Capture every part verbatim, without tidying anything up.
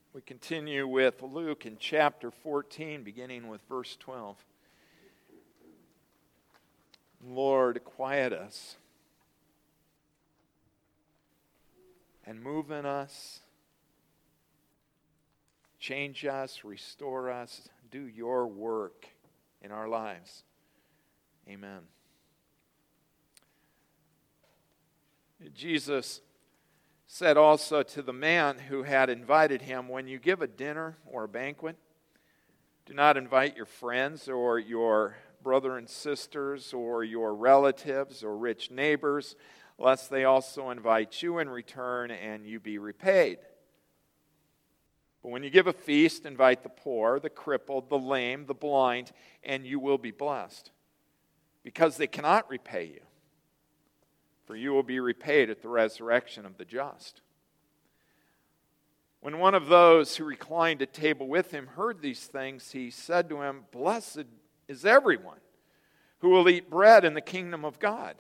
We continue with Luke in chapter fourteen, beginning with verse twelve. Lord, quiet us and move in us, change us, restore us, do your work in our lives. Amen. Jesus said also to the man who had invited him, when you give a dinner or a banquet, do not invite your friends or your brother and sisters or your relatives or rich neighbors, lest they also invite you in return and you be repaid. But when you give a feast, invite the poor, the crippled, the lame, the blind, and you will be blessed, because they cannot repay you. For you will be repaid at the resurrection of the just. When one of those who reclined at table with him heard these things, he said to him, Blessed is everyone who will eat bread in the kingdom of God.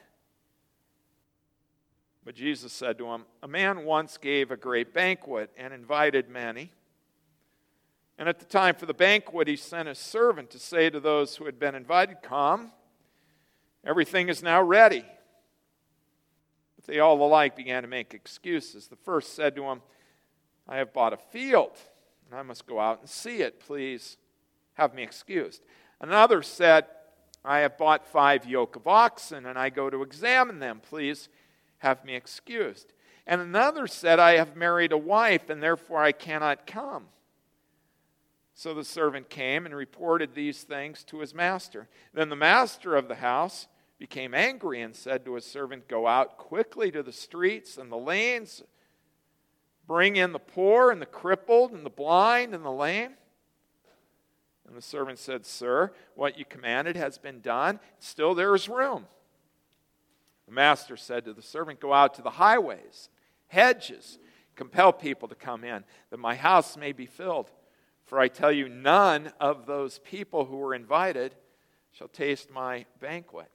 But Jesus said to him, A man once gave a great banquet and invited many. And at the time for the banquet, he sent his servant to say to those who had been invited, Come, everything is now ready. But they all alike began to make excuses. The first said to him, I have bought a field, and I must go out and see it. Please have me excused. Another said, I have bought five yoke of oxen, and I go to examine them. Please have me excused. And another said, I have married a wife, and therefore I cannot come. So the servant came and reported these things to his master. Then the master of the house became angry and said to his servant, Go out quickly to the streets and the lanes, bring in the poor and the crippled and the blind and the lame. And the servant said, Sir, what you commanded has been done. Still there is room. The master said to the servant, Go out to the highways, hedges, compel people to come in, that my house may be filled. For I tell you, none of those people who were invited shall taste my banquet.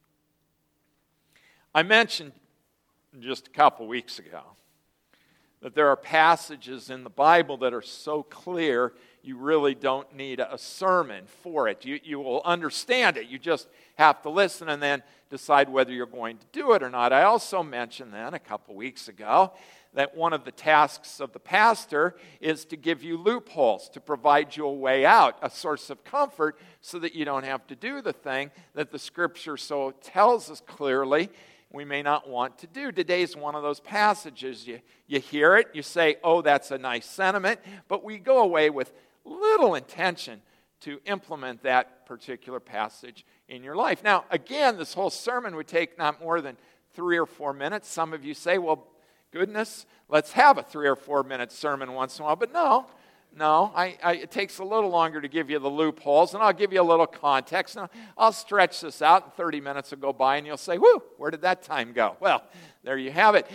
I mentioned just a couple weeks ago that there are passages in the Bible that are so clear you really don't need a sermon for it. You, you will understand it. You just have to listen and then decide whether you're going to do it or not. I also mentioned then a couple weeks ago that one of the tasks of the pastor is to give you loopholes, to provide you a way out, a source of comfort, so that you don't have to do the thing that the Scripture so tells us clearly we may not want to do. Today's one of those passages. You, you hear it, you say, oh, that's a nice sentiment, but we go away with little intention to implement that particular passage in your life. Now, again, this whole sermon would take not more than three or four minutes. Some of you say, well, goodness, let's have a three or four minute sermon once in a while. But no, no, I, I, it takes a little longer to give you the loopholes, and I'll give you a little context. And I'll stretch this out, and thirty minutes will go by, and you'll say, whoo, where did that time go? Well, there you have it.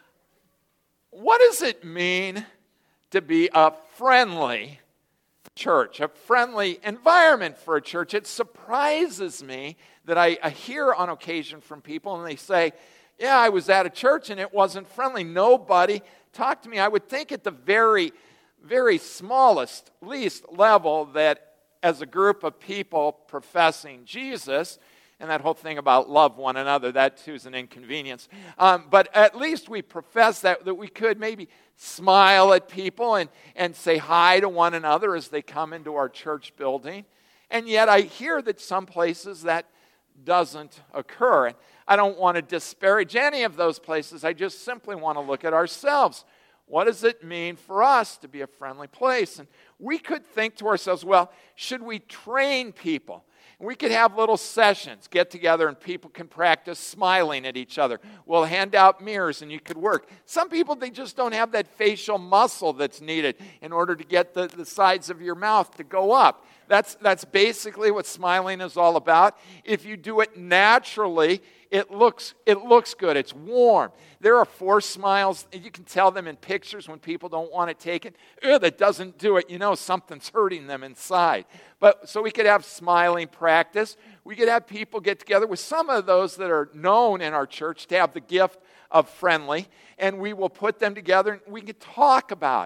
What does it mean to be a friendly church, a friendly environment for a church? It surprises me that I, I hear on occasion from people, and they say, yeah, I was at a church, and it wasn't friendly. Nobody talked to me. I would think at the very very smallest, least level, that as a group of people professing Jesus, and that whole thing about love one another, that too is an inconvenience. Um, but at least we profess that, that we could maybe smile at people and, and say hi to one another as they come into our church building. And yet I hear that some places that doesn't occur. And I don't want to disparage any of those places. I just simply want to look at ourselves. What does it mean for us to be a friendly place? And we could think to ourselves, well, should we train people? We could have little sessions, get together, and people can practice smiling at each other. We'll hand out mirrors, and you could work. Some people, they just don't have that facial muscle that's needed in order to get the, the sides of your mouth to go up. That's, that's basically what smiling is all about. If you do it naturally, it looks, it looks good. It's warm. There are forced smiles. You can tell them in pictures when people don't want it taken. Ugh, that doesn't do it. You know something's hurting them inside. But so we could have smiling practice. We could have people get together with some of those that are known in our church to have the gift of friendly, and we will put them together and we can talk about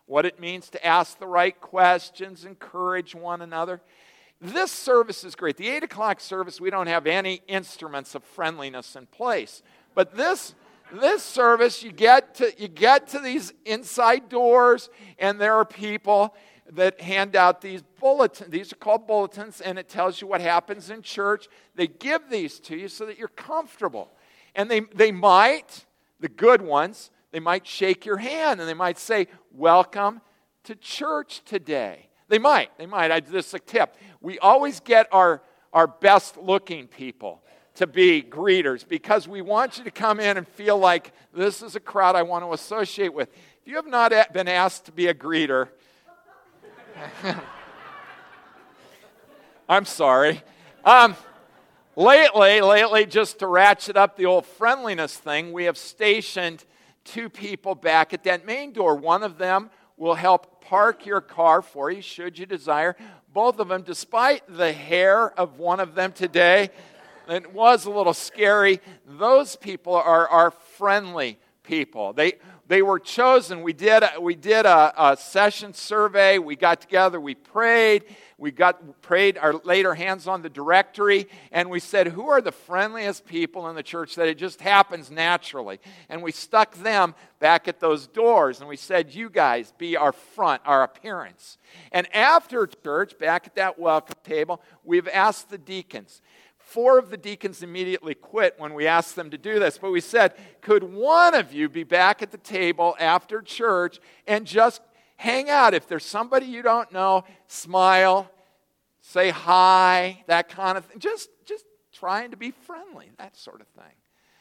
what it means to ask the right questions, encourage one another. This service is great. The eight o'clock service, we don't have any instruments of friendliness in place. But this this service, you get to you get to these inside doors, and there are people that hand out these bulletins. These are called bulletins, and it tells you what happens in church. They give these to you so that you're comfortable. And they, they might, the good ones, they might shake your hand, and they might say, welcome to church today. They might, they might. I, this is a tip. We always get our, our best-looking people to be greeters because we want you to come in and feel like this is a crowd I want to associate with. If you have not been asked to be a greeter, I'm sorry. Um, lately, lately, just to ratchet up the old friendliness thing, we have stationed two people back at that main door. One of them will help park your car for you, should you desire. Both of them, despite the hair of one of them today, it was a little scary. Those people are, are friendly people. They they were chosen. We did a, we did a, a session survey. We got together. We prayed. We got prayed. Our laid our hands on the directory, and we said, "Who are the friendliest people in the church that it just happens naturally?" And we stuck them back at those doors, and we said, "You guys be our front, our appearance." And after church, back at that welcome table, we've asked the deacons. Four of the deacons immediately quit when we asked them to do this. But we said, could one of you be back at the table after church and just hang out? If there's somebody you don't know, smile, say hi, that kind of thing. Just, just trying to be friendly, that sort of thing.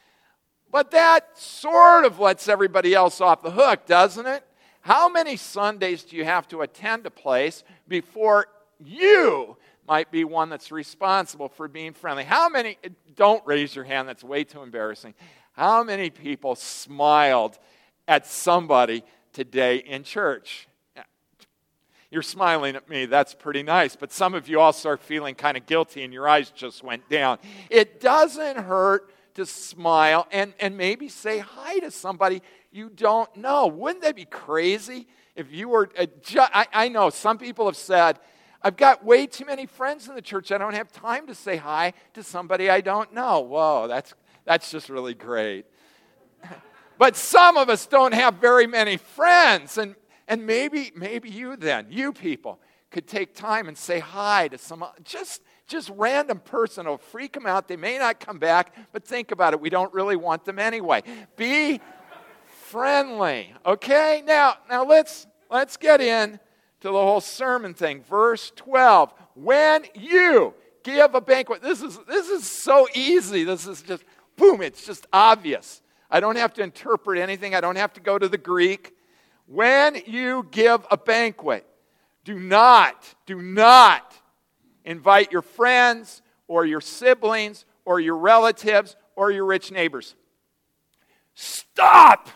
But that sort of lets everybody else off the hook, doesn't it? How many Sundays do you have to attend a place before you might be one that's responsible for being friendly? How many, don't raise your hand, that's way too embarrassing. How many people smiled at somebody today in church? You're smiling at me, that's pretty nice, but some of you also are feeling kind of guilty and your eyes just went down. It doesn't hurt to smile and, and maybe say hi to somebody you don't know. Wouldn't that be crazy if you were, a ju- I, I know some people have said, I've got way too many friends in the church. I don't have time to say hi to somebody I don't know. Whoa, that's that's just really great. But some of us don't have very many friends. And, and maybe maybe you then, you people, could take time and say hi to some just, just random person. It'll freak them out. They may not come back, but think about it. We don't really want them anyway. Be friendly, okay? Now, now let's let's get in to the whole sermon thing. Verse twelve, when you give a banquet. This is this is so easy. This is just, boom, it's just obvious. I don't have to interpret anything. I don't have to go to the Greek. When you give a banquet, do not, do not invite your friends or your siblings or your relatives or your rich neighbors. Stop!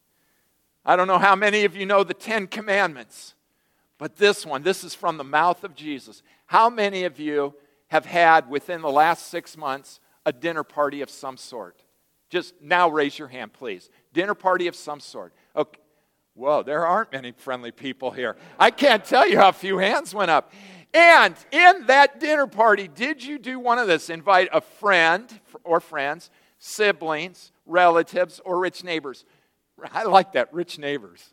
I don't know how many of you know the Ten Commandments. But this one, this is from the mouth of Jesus. How many of you have had, within the last six months, a dinner party of some sort? Just now raise your hand, please. Dinner party of some sort. Okay. Whoa, there aren't many friendly people here. I can't tell you how few hands went up. And in that dinner party, did you do one of this? Invite a friend or friends, siblings, relatives, or rich neighbors. I like that, rich neighbors.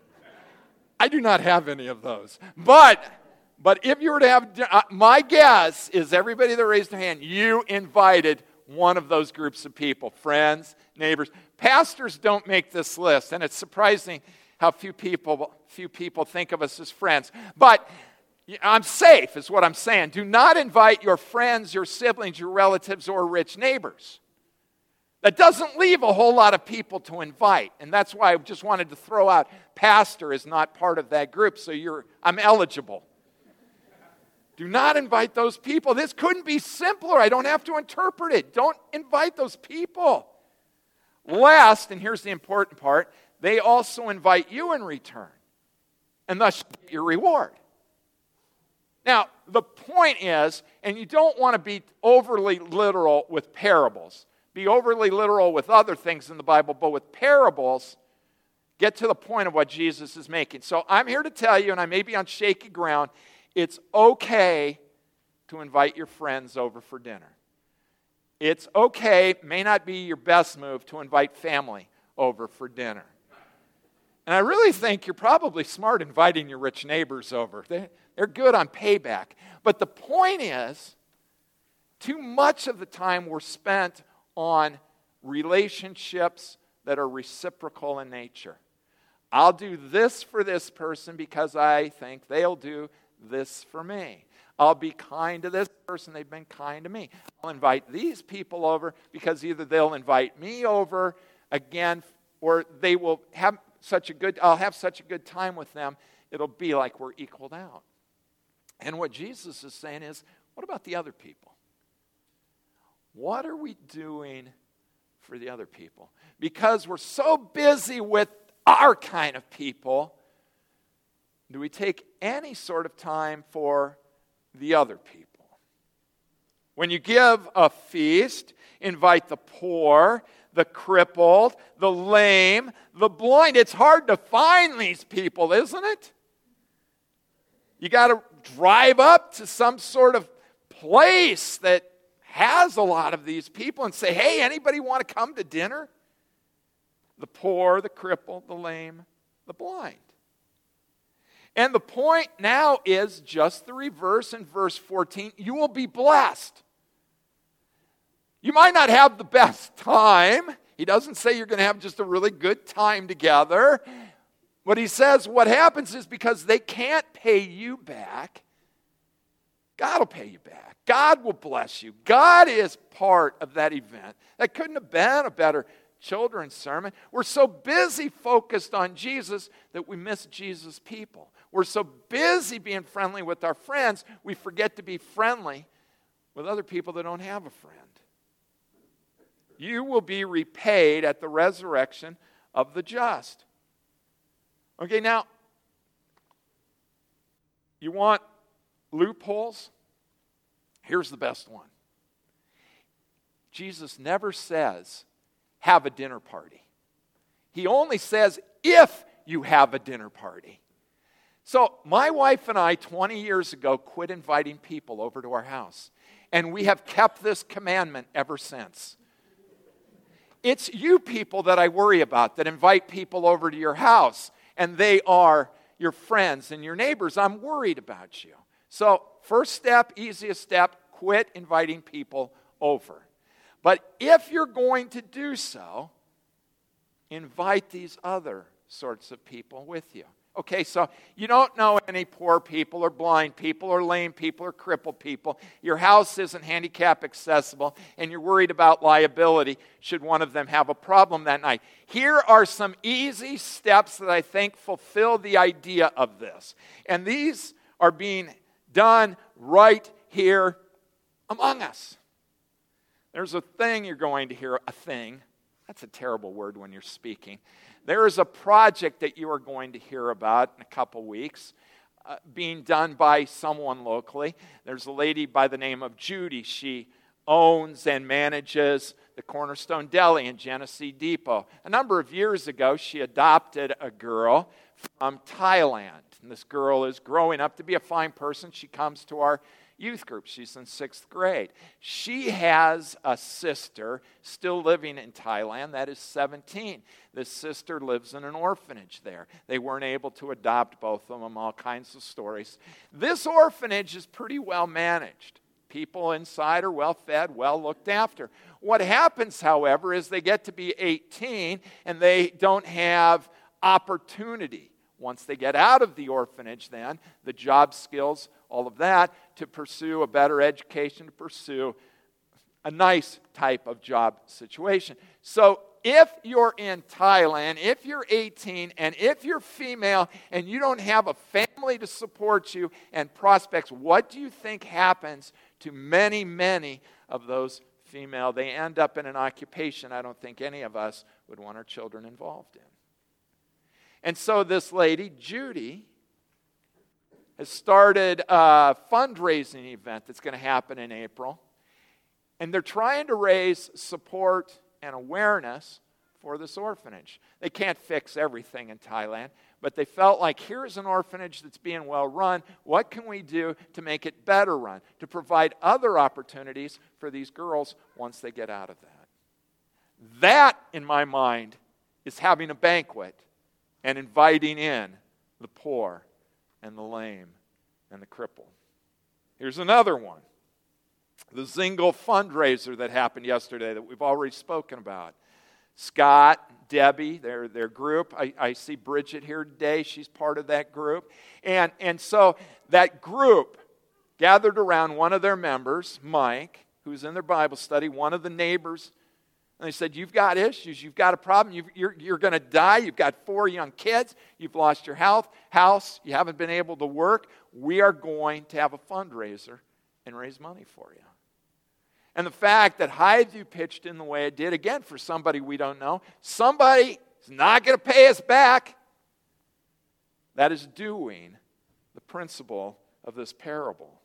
I do not have any of those. But but if you were to have, uh, my guess is everybody that raised their hand, you invited one of those groups of people, friends, neighbors. Pastors don't make this list, and it's surprising how few people few people think of us as friends. But I'm safe, is what I'm saying. Do not invite your friends, your siblings, your relatives, or rich neighbors. That doesn't leave a whole lot of people to invite. And that's why I just wanted to throw out, pastor is not part of that group, so you're I'm eligible. Do not invite those people. This couldn't be simpler. I don't have to interpret it. Don't invite those people. Last, and here's the important part, they also invite you in return. And thus you get your reward. Now, the point is, and you don't want to be overly literal with parables. Be overly literal with other things in the Bible, but with parables, get to the point of what Jesus is making. So I'm here to tell you, and I may be on shaky ground, it's okay to invite your friends over for dinner. It's okay, may not be your best move, to invite family over for dinner. And I really think you're probably smart inviting your rich neighbors over. They, they're good on payback. But the point is, too much of the time we're spent on relationships that are reciprocal in nature. I'll do this for this person because I think they'll do this for me. I'll be kind to this person, they've been kind to me. I'll invite these people over because either they'll invite me over again, or they will have such a good, I'll have such a good time with them, it'll be like we're equaled out. And what Jesus is saying is, what about the other people? What are we doing for the other people? Because we're so busy with our kind of people, do we take any sort of time for the other people? When you give a feast, invite the poor, the crippled, the lame, the blind. It's hard to find these people, isn't it? You got to drive up to some sort of place that has a lot of these people and say, hey, anybody want to come to dinner? The poor, the crippled, the lame, the blind. And the point now is just the reverse in verse fourteen. You will be blessed. You might not have the best time. He doesn't say you're going to have just a really good time together. But he says what happens is because they can't pay you back, God will pay you back. God will bless you. God is part of that event. That couldn't have been a better children's sermon. We're so busy focused on Jesus that we miss Jesus' people. We're so busy being friendly with our friends, we forget to be friendly with other people that don't have a friend. You will be repaid at the resurrection of the just. Okay, now, you want loopholes? Here's the best one. Jesus never says, have a dinner party. He only says, if you have a dinner party. So, my wife and I, twenty years ago, quit inviting people over to our house. And we have kept this commandment ever since. It's you people that I worry about, that invite people over to your house, and they are your friends and your neighbors. I'm worried about you. So, first step, easiest step, quit inviting people over. But if you're going to do so, invite these other sorts of people with you. Okay, so you don't know any poor people or blind people or lame people or crippled people. Your house isn't handicap accessible, and you're worried about liability should one of them have a problem that night. Here are some easy steps that I think fulfill the idea of this. And these are being done right here among us. There's a thing you're going to hear, a thing. That's a terrible word when you're speaking. There is a project that you are going to hear about in a couple weeks uh, being done by someone locally. There's a lady by the name of Judy. She owns and manages the Cornerstone Deli in Genesee Depot. A number of years ago, she adopted a girl from Thailand. And this girl is growing up to be a fine person. She comes to our youth group. She's in sixth grade. She has a sister still living in Thailand that is seventeen. This sister lives in an orphanage there. They weren't able to adopt both of them, all kinds of stories. This orphanage is pretty well managed. People inside are well fed, well looked after. What happens, however, is they get to be eighteen and they don't have opportunity. Once they get out of the orphanage, then, the job skills, all of that, to pursue a better education, to pursue a nice type of job situation. So if you're in Thailand, if you're eighteen, and if you're female, and you don't have a family to support you and prospects, what do you think happens to many, many of those female? They end up in an occupation I don't think any of us would want our children involved in. And so this lady, Judy, has started a fundraising event that's going to happen in April. And they're trying to raise support and awareness for this orphanage. They can't fix everything in Thailand, but they felt like, here's an orphanage that's being well run. What can we do to make it better run, to provide other opportunities for these girls once they get out of that? That, in my mind, is having a banquet and inviting in the poor and the lame and the crippled. Here's another one. The Zingle fundraiser that happened yesterday that we've already spoken about. Scott, Debbie, their, their group. I, I see Bridget here today. She's part of that group. And, and so that group gathered around one of their members, Mike, who's in their Bible study, one of the neighbors. And they said, you've got issues. You've got a problem. You've, you're you're going to die. You've got four young kids. You've lost your health, house. You haven't been able to work. We are going to have a fundraiser and raise money for you. And the fact that Highview pitched in the way it did, again, for somebody we don't know, somebody is not going to pay us back. That is doing the principle of this parable.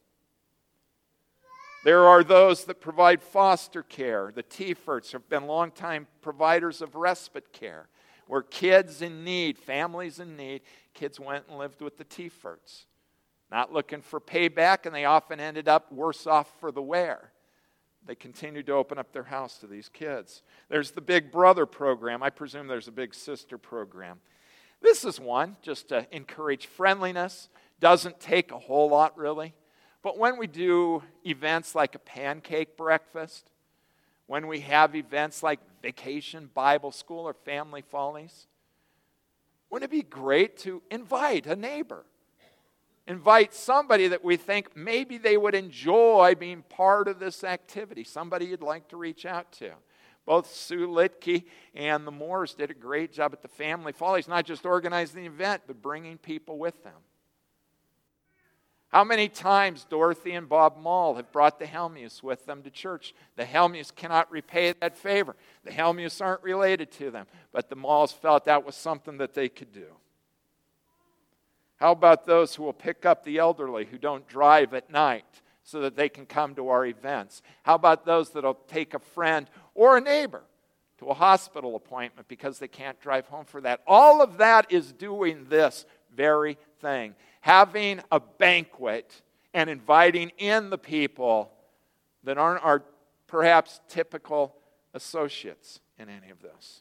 There are those that provide foster care. The T-Ferts have been longtime providers of respite care, where kids in need, families in need, kids went and lived with the T-Ferts, not looking for payback, and they often ended up worse off for the wear. They continued to open up their house to these kids. There's the Big Brother program. I presume there's a Big Sister program. This is one, just to encourage friendliness. Doesn't take a whole lot, really. But when we do events like a pancake breakfast, when we have events like Vacation Bible School or Family Follies, wouldn't it be great to invite a neighbor? Invite somebody that we think maybe they would enjoy being part of this activity, somebody you'd like to reach out to. Both Sue Litke and the Moores did a great job at the Family Follies, not just organizing the event, but bringing people with them. How many times Dorothy and Bob Mall have brought the Helmuths with them to church? The Helmuths cannot repay that favor. The Helmuths aren't related to them, but the Malls felt that was something that they could do. How about those who will pick up the elderly who don't drive at night so that they can come to our events? How about those that will take a friend or a neighbor to a hospital appointment because they can't drive home for that? All of that is doing this very thing. Having a banquet and inviting in the people that aren't our perhaps typical associates in any of this.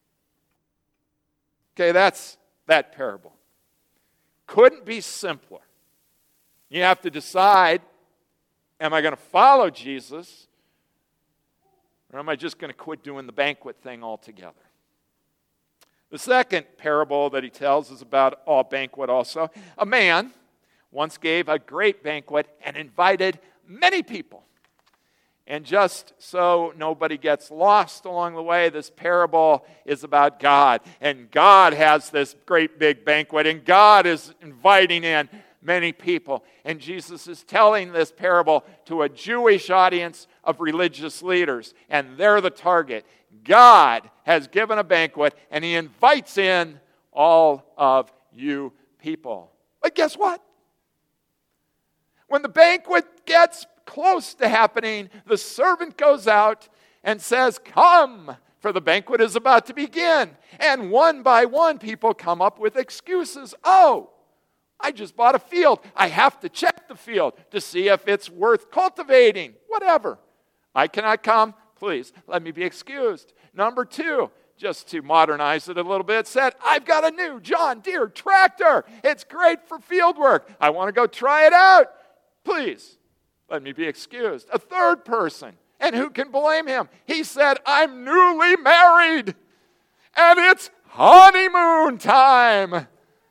Okay, that's that parable. Couldn't be simpler. You have to decide, am I going to follow Jesus, or am I just going to quit doing the banquet thing altogether? The second parable that he tells is about a banquet also. A man once gave a great banquet and invited many people. And just so nobody gets lost along the way, this parable is about God. And God has this great big banquet, and God is inviting in many people. And Jesus is telling this parable to a Jewish audience of religious leaders, and they're the target. God has given a banquet, and he invites in all of you people. But guess what? When the banquet gets close to happening, the servant goes out and says, "Come, for the banquet is about to begin." And one by one, people come up with excuses. Oh, I just bought a field. I have to check the field to see if it's worth cultivating. Whatever. I cannot come. Please, let me be excused. Number two, just to modernize it a little bit, said, I've got a new John Deere tractor. It's great for field work. I want to go try it out. Please, let me be excused. A third person, and who can blame him? He said, I'm newly married, and it's honeymoon time.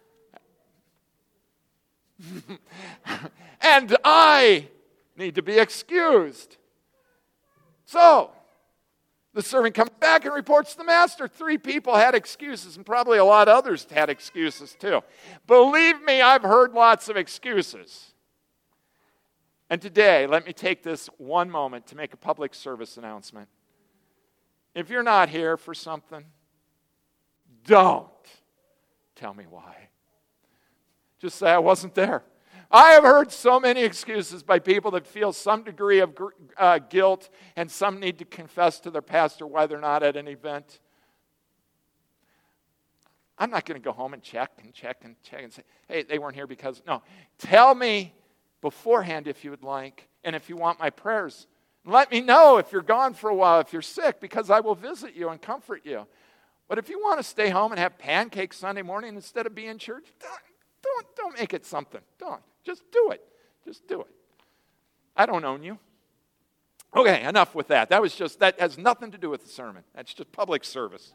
And I need to be excused. So, the servant comes back and reports to the master. Three people had excuses, and probably a lot of others had excuses too. Believe me, I've heard lots of excuses. And today, let me take this one moment to make a public service announcement. If you're not here for something, don't tell me why. Just say I wasn't there. I have heard so many excuses by people that feel some degree of uh, guilt, and some need to confess to their pastor why they're not at an event. I'm not going to go home and check and check and check and say, hey, they weren't here because, no. Tell me beforehand if you would like, and if you want my prayers. Let me know if you're gone for a while, if you're sick, because I will visit you and comfort you. But if you want to stay home and have pancakes Sunday morning instead of be in church, don't, don't, don't make it something. Don't. Just do it. Just do it. I don't own you. Okay, enough with that. That was just, that has nothing to do with the sermon. That's just public service.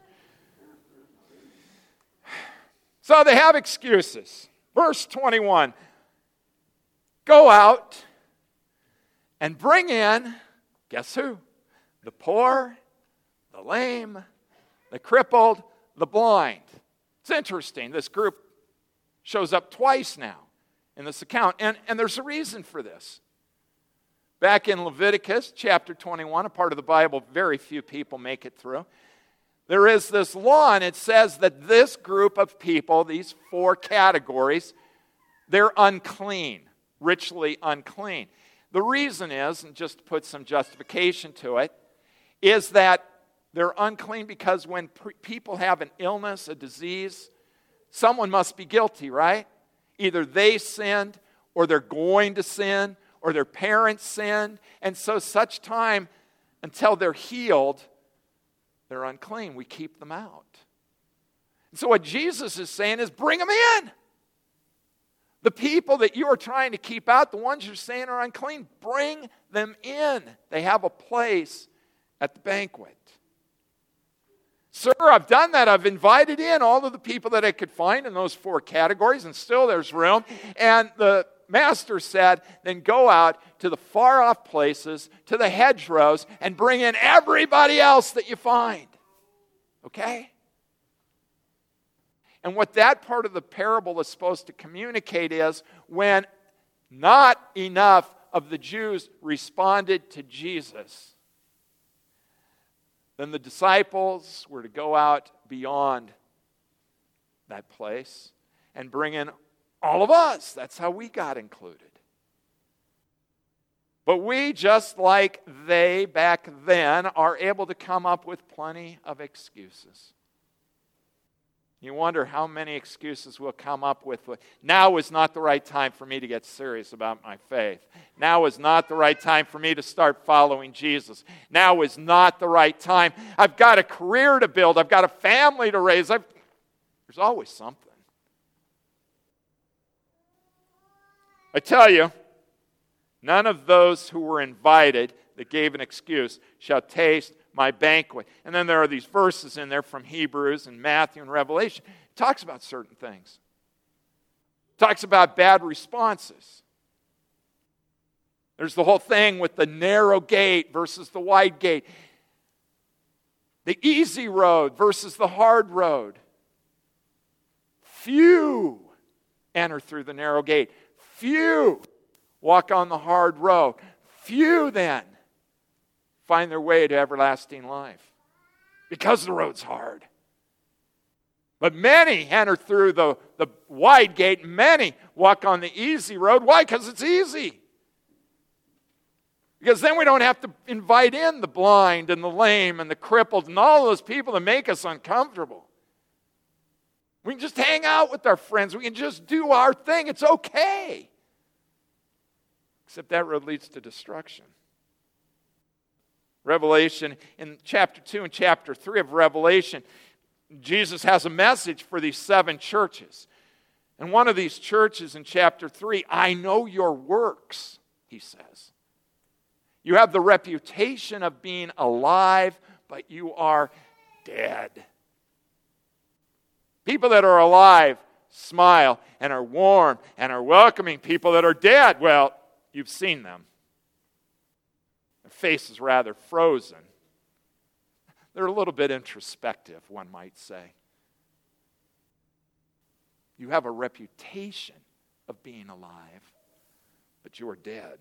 So they have excuses. Verse twenty-one. Go out and bring in, guess who? The poor, the lame, the crippled, the blind. It's interesting. This group shows up twice now in this account, and, and there's a reason for this. Back in Leviticus chapter twenty-one, a part of the Bible very few people make it through, there is this law, and it says that this group of people, these four categories, they're unclean, ritually unclean. The reason is, and just to put some justification to it, is that they're unclean because when pre- people have an illness, a disease, someone must be guilty, right? Either they sinned, or they're going to sin, or their parents sinned, and so such time until they're healed, they're unclean. We keep them out. And so what Jesus is saying is bring them in. The people that you are trying to keep out, the ones you're saying are unclean, bring them in. They have a place at the banquet. Sir, I've done that. I've invited in all of the people that I could find in those four categories, and still there's room. And the master said, then go out to the far-off places, to the hedgerows, and bring in everybody else that you find. Okay? And what that part of the parable is supposed to communicate is when not enough of the Jews responded to Jesus, then the disciples were to go out beyond that place and bring in all of us. That's how we got included. But we, just like they back then, are able to come up with plenty of excuses. You wonder how many excuses we'll come up with. Now is not the right time for me to get serious about my faith. Now is not the right time for me to start following Jesus. Now is not the right time. I've got a career to build. I've got a family to raise. I've... There's always something. I tell you, none of those who were invited that gave an excuse shall taste my banquet. And then there are these verses in there from Hebrews and Matthew and Revelation. It talks about certain things. It talks about bad responses. There's the whole thing with the narrow gate versus the wide gate. The easy road versus the hard road. Few enter through the narrow gate. Few walk on the hard road. Few then find their way to everlasting life because the road's hard. But many enter through the, the wide gate. Many walk on the easy road. Why? Because it's easy. Because then we don't have to invite in the blind and the lame and the crippled and all those people that make us uncomfortable. We can just hang out with our friends. We can just do our thing. It's okay. Except that road leads to destruction. Revelation, in chapter two and chapter three of Revelation, Jesus has a message for these seven churches. And one of these churches in chapter three, I know your works, he says. You have the reputation of being alive, but you are dead. People that are alive smile and are warm and are welcoming. People that are dead, well, you've seen them. Their face is rather frozen. They're a little bit introspective, one might say. You have a reputation of being alive, but you are dead.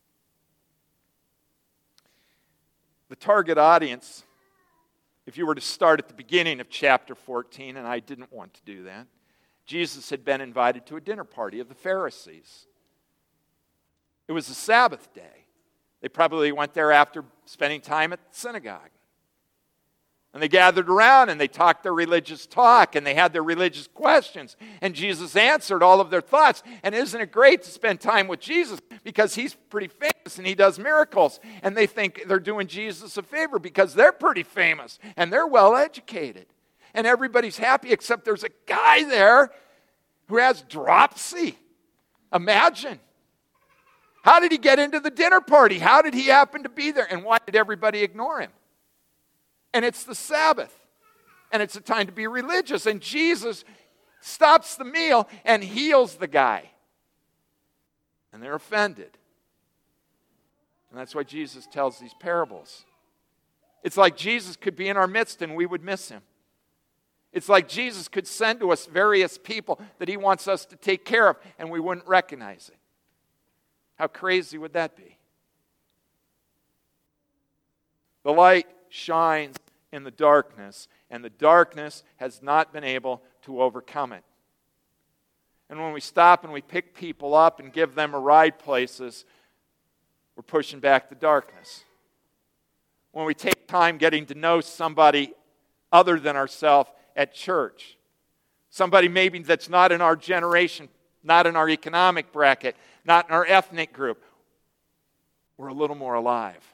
The target audience, if you were to start at the beginning of chapter fourteen, and I didn't want to do that, Jesus had been invited to a dinner party of the Pharisees. It was a Sabbath day. They probably went there after spending time at the synagogue. And they gathered around and they talked their religious talk and they had their religious questions. And Jesus answered all of their thoughts. And isn't it great to spend time with Jesus? Because he's pretty famous and he does miracles. And they think they're doing Jesus a favor because they're pretty famous and they're well educated. And everybody's happy except there's a guy there who has dropsy. Imagine. How did he get into the dinner party? How did he happen to be there? And why did everybody ignore him? And it's the Sabbath. And it's a time to be religious. And Jesus stops the meal and heals the guy. And they're offended. And that's why Jesus tells these parables. It's like Jesus could be in our midst and we would miss him. It's like Jesus could send to us various people that he wants us to take care of and we wouldn't recognize it. How crazy would that be? The light shines in the darkness, and the darkness has not been able to overcome it. And when we stop and we pick people up and give them a ride places, we're pushing back the darkness. When we take time getting to know somebody other than ourselves at church, somebody maybe that's not in our generation, not in our economic bracket, not in our ethnic group, we're a little more alive.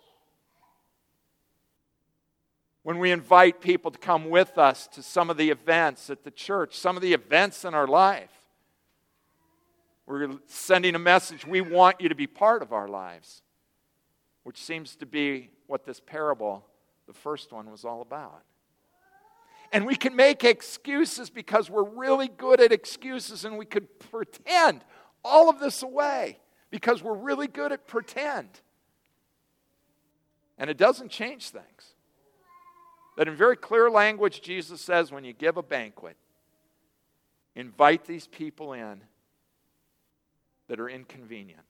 When we invite people to come with us to some of the events at the church, some of the events in our life, we're sending a message, we want you to be part of our lives, which seems to be what this parable, the first one, was all about. And we can make excuses because we're really good at excuses, and we could pretend all of this away because we're really good at pretend. And it doesn't change things. That in very clear language, Jesus says, when you give a banquet, invite these people in that are inconvenient.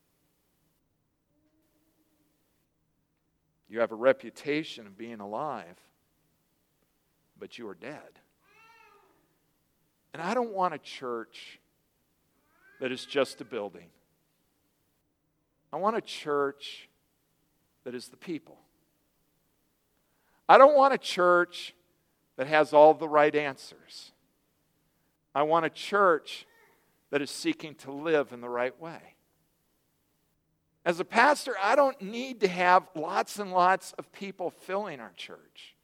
You have a reputation of being alive, but you are dead. And I don't want a church that is just a building. I want a church that is the people. I don't want a church that has all the right answers. I want a church that is seeking to live in the right way. As a pastor, I don't need to have lots and lots of people filling our church.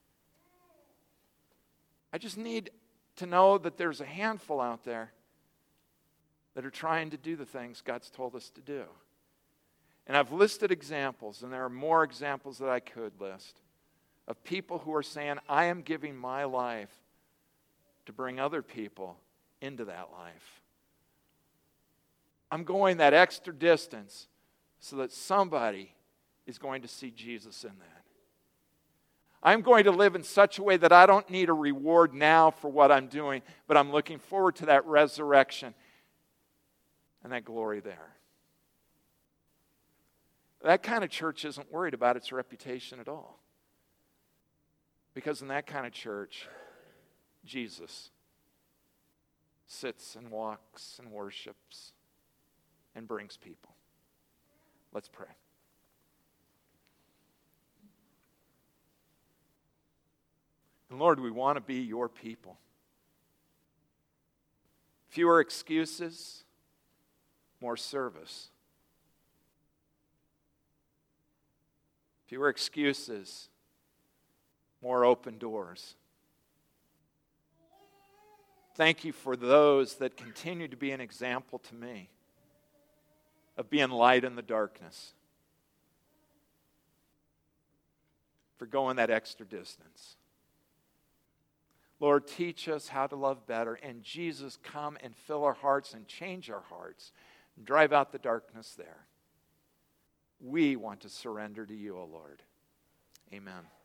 I just need to know that there's a handful out there that are trying to do the things God's told us to do. And I've listed examples, and there are more examples that I could list, of people who are saying, I am giving my life to bring other people into that life. I'm going that extra distance so that somebody is going to see Jesus in that. I'm going to live in such a way that I don't need a reward now for what I'm doing, but I'm looking forward to that resurrection and that glory there. That kind of church isn't worried about its reputation at all. Because in that kind of church, Jesus sits and walks and worships and brings people. Let's pray. And Lord, we want to be your people. Fewer excuses, more service. Fewer excuses, more open doors. Thank you for those that continue to be an example to me of being light in the darkness, for going that extra distance. Lord, teach us how to love better, and Jesus, come and fill our hearts and change our hearts, and drive out the darkness there. We want to surrender to you, O Lord. Amen.